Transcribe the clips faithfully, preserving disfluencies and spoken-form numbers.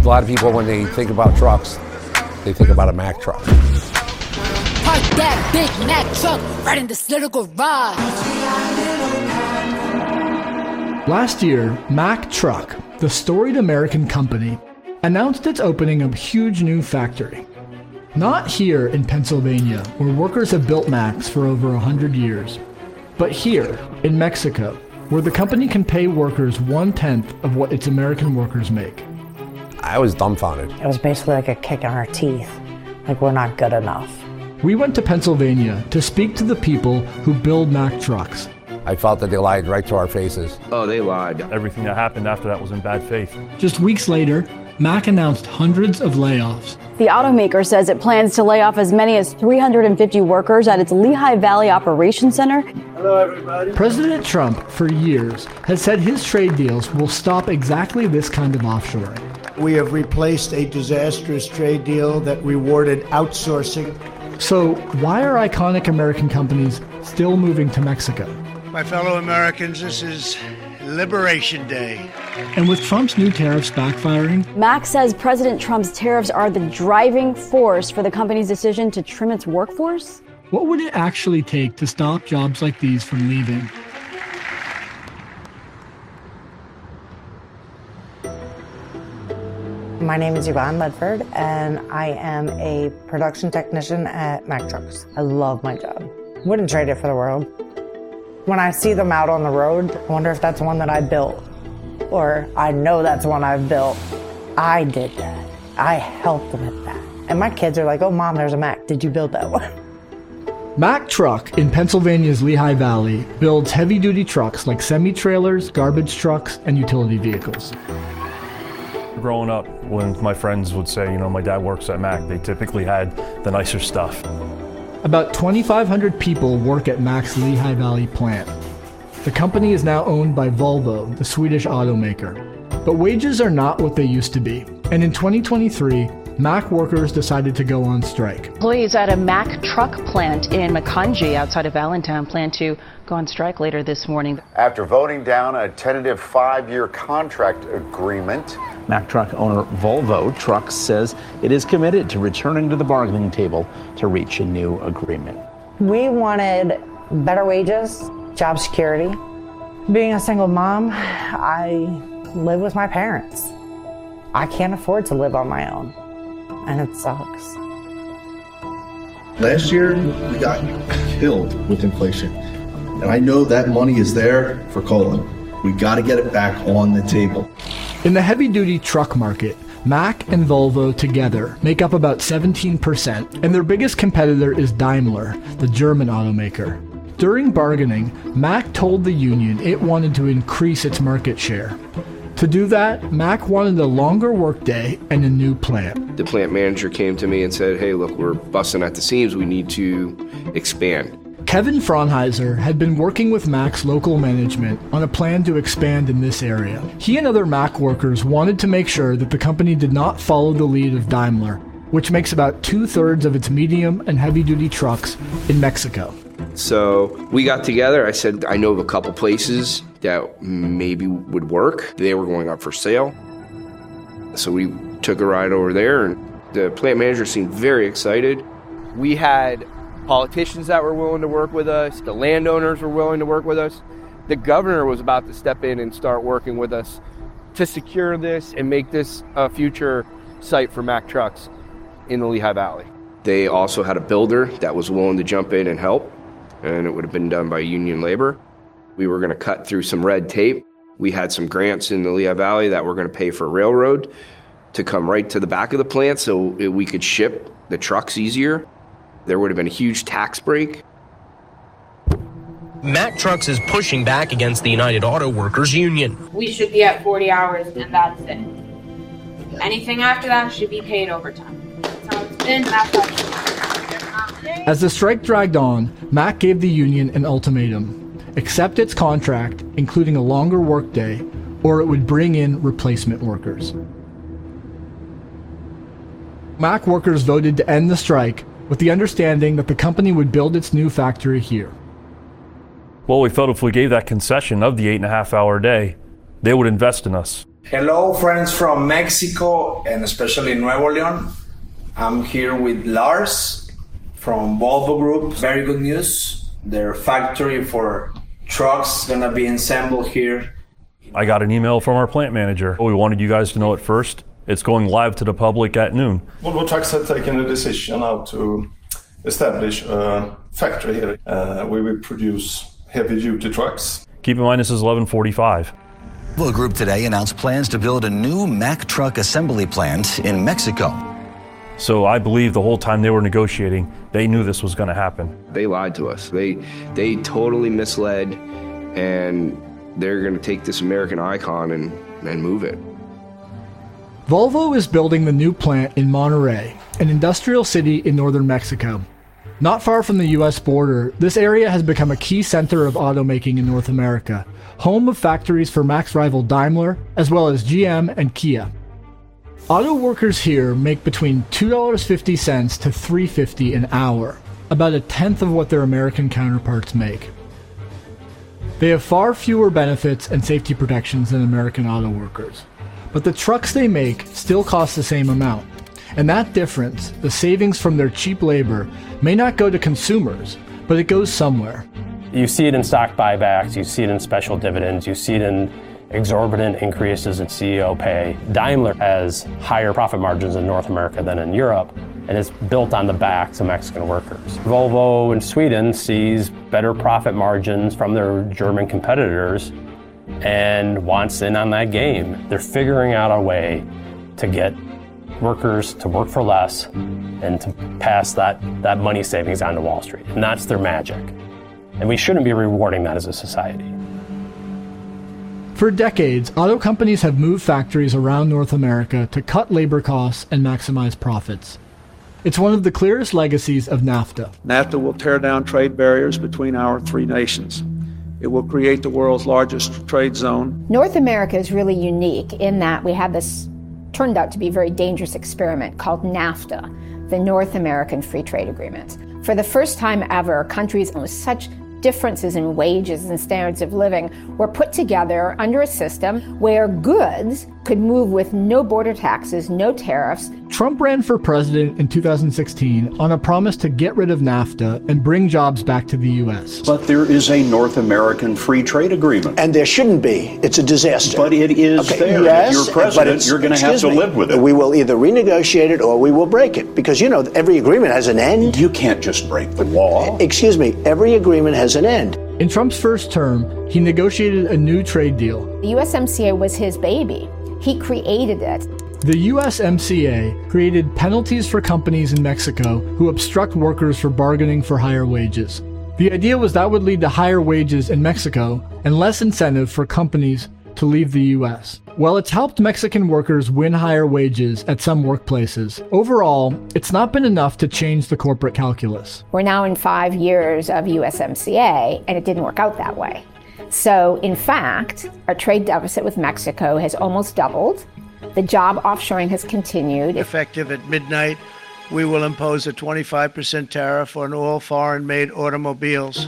A lot of people, when they think about trucks, they think about a Mack truck. Park that big Mack truck right in this little garage. Last year, Mack Truck, the storied American company, announced its opening of a huge new factory. Not here in Pennsylvania, where workers have built Macks for over one hundred years, but here in Mexico, where the company can pay workers one-tenth of what its American workers make. I was dumbfounded. It was basically like a kick in our teeth, like we're not good enough. We went to Pennsylvania to speak to the people who build Mack trucks. I felt that they lied right to our faces. Oh, they lied. Everything that happened after that was in bad faith. Just weeks later, Mack announced hundreds of layoffs. The automaker says it plans to lay off as many as three hundred fifty workers at its Lehigh Valley Operations Center. Hello, everybody. President Trump, for years, has said his trade deals will stop exactly this kind of offshoring. We have replaced a disastrous trade deal that rewarded outsourcing. So why are iconic American companies still moving to Mexico? My fellow Americans, this is Liberation Day. And with Trump's new tariffs backfiring, Mack says President Trump's tariffs are the driving force for the company's decision to trim its workforce. What would it actually take to stop jobs like these from leaving? My name is Yvonne Ledford, and I am a production technician at Mack Trucks. I love my job. Wouldn't trade it for the world. When I see them out on the road, I wonder if that's one that I built, or I know that's one I've built. I did that. I helped them at that. And my kids are like, oh, Mom, there's a Mack. Did you build that one? Mack Truck in Pennsylvania's Lehigh Valley builds heavy-duty trucks like semi-trailers, garbage trucks, and utility vehicles. Growing up, when my friends would say, you know, my dad works at Mack, they typically had the nicer stuff. About twenty-five hundred people work at Mack's Lehigh Valley plant. The company is now owned by Volvo, the Swedish automaker. But wages are not what they used to be. And in twenty twenty-three, Mack workers decided to go on strike. Employees at a Mack truck plant in Macungie outside of Allentown plan to go on strike later this morning. After voting down a tentative five-year contract agreement, Mack truck owner Volvo Trucks says it is committed to returning to the bargaining table to reach a new agreement. We wanted better wages, job security. Being a single mom, I live with my parents. I can't afford to live on my own, and it sucks. Last year, we got killed with inflation, and I know that money is there for COLA. We got to get it back on the table. In the heavy-duty truck market, Mack and Volvo together make up about seventeen percent, and their biggest competitor is Daimler, the German automaker. During bargaining, Mack told the union it wanted to increase its market share. To do that, Mack wanted a longer workday and a new plant. The plant manager came to me and said, hey, look, we're busting at the seams. We need to expand. Kevin Fraunheiser had been working with Mack's local management on a plan to expand in this area. He and other Mack workers wanted to make sure that the company did not follow the lead of Daimler, which makes about two-thirds of its medium and heavy-duty trucks in Mexico. So we got together. I said, I know of a couple places that maybe would work. They were going up for sale. So we took a ride over there, and the plant manager seemed very excited. We had politicians that were willing to work with us. The landowners were willing to work with us. The governor was about to step in and start working with us to secure this and make this a future site for Mack Trucks in the Lehigh Valley. They also had a builder that was willing to jump in and help, and it would have been done by union labor. We were going to cut through some red tape. We had some grants in the Lehigh Valley that were going to pay for railroad to come right to the back of the plant so we could ship the trucks easier. There would have been a huge tax break. Mack Trucks is pushing back against the United Auto Workers Union. We should be at forty hours, and that's it. Anything after that should be paid overtime. That's how it's been. That's how it's been. As the strike dragged on, Mack gave the union an ultimatum: accept its contract, including a longer workday, or it would bring in replacement workers. Mack workers voted to end the strike with the understanding that the company would build its new factory here. Well, we felt if we gave that concession of the eight and a half hour day, they would invest in us. Hello, friends from Mexico and especially Nuevo León. I'm here with Lars from Volvo Group. Very good news. Their factory for trucks is gonna be assembled here. I got an email from our plant manager. We wanted you guys to know it first. It's going live to the public at noon. Volvo Trucks have taken a decision now to establish a factory here. Uh, we will produce heavy-duty trucks. Keep in mind this is eleven forty-five. Volvo Group today announced plans to build a new Mack truck assembly plant in Mexico. So I believe the whole time they were negotiating, they knew this was going to happen. They lied to us. They they totally misled, and they're going to take this American icon and, and move it. Volvo is building the new plant in Monterrey, an industrial city in northern Mexico. Not far from the U S border, this area has become a key center of automaking in North America, home of factories for Mack's rival Daimler, as well as G M and Kia. Auto workers here make between two dollars and fifty cents to three dollars and fifty cents an hour, about a tenth of what their American counterparts make. They have far fewer benefits and safety protections than American auto workers, but the trucks they make still cost the same amount. And that difference, the savings from their cheap labor, may not go to consumers, but it goes somewhere. You see it in stock buybacks, you see it in special dividends, you see it in exorbitant increases in C E O pay. Daimler has higher profit margins in North America than in Europe, and it's built on the backs of Mexican workers. Volvo in Sweden sees better profit margins from their German competitors and wants in on that game. They're figuring out a way to get workers to work for less and to pass that, that money savings on to Wall Street. And that's their magic. And we shouldn't be rewarding that as a society. For decades, auto companies have moved factories around North America to cut labor costs and maximize profits. It's one of the clearest legacies of NAFTA. NAFTA will tear down trade barriers between our three nations. It will create the world's largest trade zone. North America is really unique in that we have this turned out to be a very dangerous experiment called NAFTA, the North American Free Trade Agreement. For the first time ever, countries with such differences in wages and standards of living were put together under a system where goods could move with no border taxes, no tariffs. Trump ran for president in two thousand sixteen on a promise to get rid of NAFTA and bring jobs back to the U S. But there is a North American free trade agreement. And there shouldn't be. It's a disaster. But it is okay, there. Yes, if you're president, you're going to have to me, live with it. We will either renegotiate it or we will break it. Because, you know, every agreement has an end. You can't just break the law. Excuse me, every agreement has an end. In Trump's first term, he negotiated a new trade deal. The U S M C A was his baby. He created it. The U S M C A created penalties for companies in Mexico who obstruct workers for bargaining for higher wages. The idea was that would lead to higher wages in Mexico and less incentive for companies to leave the U S. Well, it's helped Mexican workers win higher wages at some workplaces. Overall, it's not been enough to change the corporate calculus. We're now in five years of U S M C A, and it didn't work out that way. So, in fact, our trade deficit with Mexico has almost doubled. The job offshoring has continued. Effective at midnight, we will impose a twenty-five percent tariff on all foreign-made automobiles.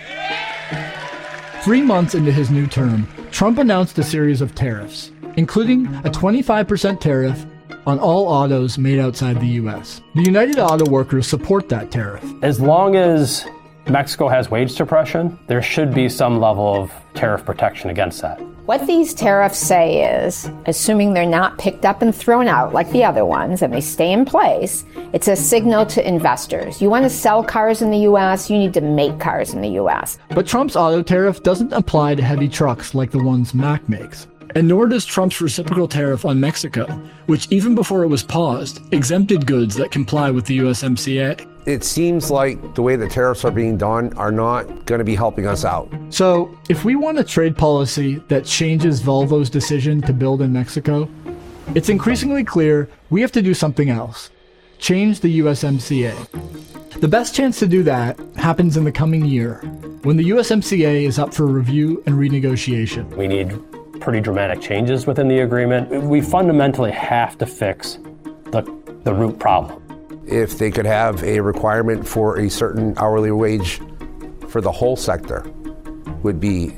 Three months into his new term, Trump announced a series of tariffs, including a twenty-five percent tariff on all autos made outside the U S. The United Auto Workers support that tariff. As long as Mexico has wage suppression, there should be some level of tariff protection against that. What these tariffs say is, assuming they're not picked up and thrown out like the other ones and they stay in place, it's a signal to investors. You want to sell cars in the U S, you need to make cars in the U S. But Trump's auto tariff doesn't apply to heavy trucks like the ones Mack makes. And nor does Trump's reciprocal tariff on Mexico, which even before it was paused, exempted goods that comply with the U S M C A. It seems like the way the tariffs are being done are not going to be helping us out. So, if we want a trade policy that changes Volvo's decision to build in Mexico, it's increasingly clear we have to do something else. Change the U S M C A. The best chance to do that happens in the coming year, when the U S M C A is up for review and renegotiation. We need pretty dramatic changes within the agreement. We fundamentally have to fix the, the root problem. If they could have a requirement for a certain hourly wage for the whole sector, would be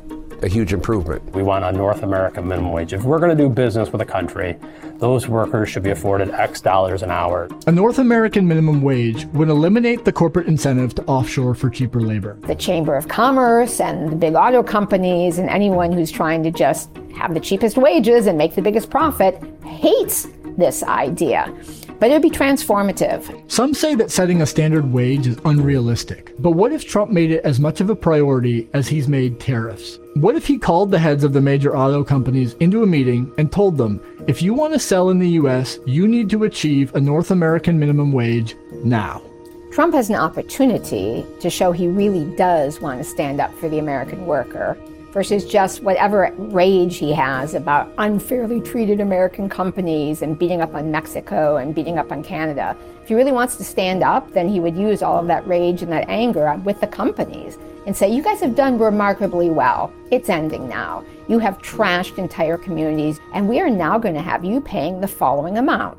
a huge improvement. We want a North American minimum wage. If we're going to do business with a country, those workers should be afforded X dollars an hour. A North American minimum wage would eliminate the corporate incentive to offshore for cheaper labor. The Chamber of Commerce and the big auto companies and anyone who's trying to just have the cheapest wages and make the biggest profit hates this idea. But it would be transformative. Some say that setting a standard wage is unrealistic. But what if Trump made it as much of a priority as he's made tariffs? What if he called the heads of the major auto companies into a meeting and told them, if you want to sell in the U S, you need to achieve a North American minimum wage now? Trump has an opportunity to show he really does want to stand up for the American worker versus just whatever rage he has about unfairly treated American companies and beating up on Mexico and beating up on Canada. If he really wants to stand up, then he would use all of that rage and that anger with the companies and say, you guys have done remarkably well. It's ending now. You have trashed entire communities, and we are now going to have you paying the following amount.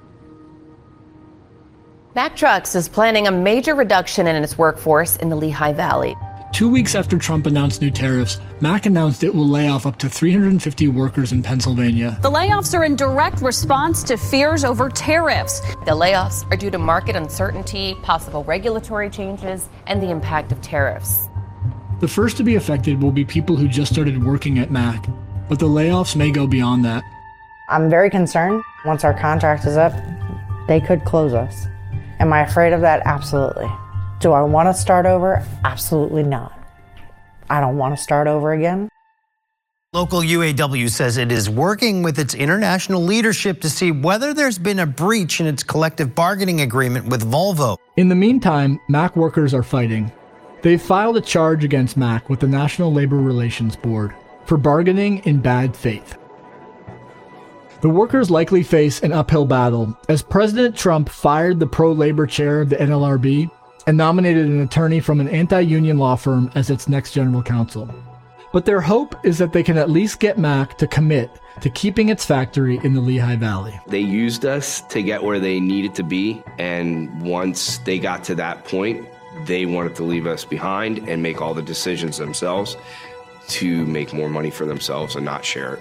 Mack Trucks is planning a major reduction in its workforce in the Lehigh Valley. Two weeks after Trump announced new tariffs, Mack announced it will lay off up to three hundred fifty workers in Pennsylvania. The layoffs are in direct response to fears over tariffs. The layoffs are due to market uncertainty, possible regulatory changes, and the impact of tariffs. The first to be affected will be people who just started working at Mack, but the layoffs may go beyond that. I'm very concerned. Once our contract is up, they could close us. Am I afraid of that? Absolutely. Do I want to start over? Absolutely not. I don't want to start over again. Local U A W says it is working with its international leadership to see whether there's been a breach in its collective bargaining agreement with Volvo. In the meantime, Mack workers are fighting. They've filed a charge against Mack with the National Labor Relations Board for bargaining in bad faith. The workers likely face an uphill battle as President Trump fired the pro-labor chair of the N L R B and nominated an attorney from an anti-union law firm as its next general counsel. But their hope is that they can at least get Mack to commit to keeping its factory in the Lehigh Valley. They used us to get where they needed to be, and once they got to that point, they wanted to leave us behind and make all the decisions themselves to make more money for themselves and not share it.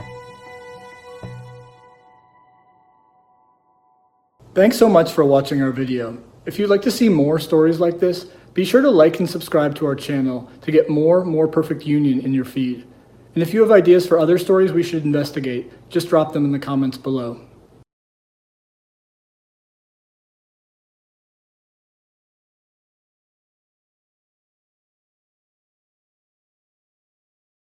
Thanks so much for watching our video. If you'd like to see more stories like this, be sure to like and subscribe to our channel to get more More Perfect Union in your feed. And if you have ideas for other stories we should investigate, just drop them in the comments below.